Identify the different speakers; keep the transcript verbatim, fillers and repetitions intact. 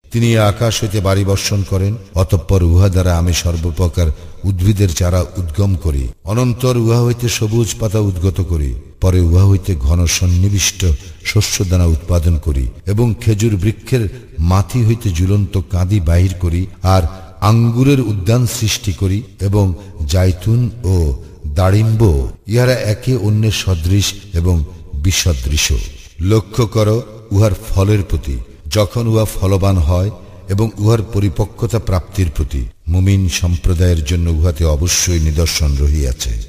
Speaker 1: তিনি আকাশ হইতে বাড়ি বর্ষণ করেন, অতঃপর উহা দ্বারা আমি সর্বপ্রকার উদ্ভিদের চারা উদ্গম করি। অনন্তর উহা হইতে সবুজ পাতা উদ্গত করি। পরে উহা হইতে ঘন সন্নিবিষ্ট শস্যদানা উৎপাদন করি এবং খেজুর বৃক্ষের মাথি হইতে ঝুলন্ত কাঁদি বাহির করি, আর আঙ্গুরের উদ্যান সৃষ্টি করি এবং জাইতুন ও দাড়িম্ব, ইহারা একে অন্যের সদৃশ এবং বিসদৃশ। লক্ষ্য করো উহার ফলের প্রতি, যখন উহা ফলবান হয়, এবং উহার পরিপক্কতা প্রাপ্তির প্রতি। মুমিন সম্প্রদায়ের জন্য উহাতে অবশ্যই নিদর্শন রহিয়াছে।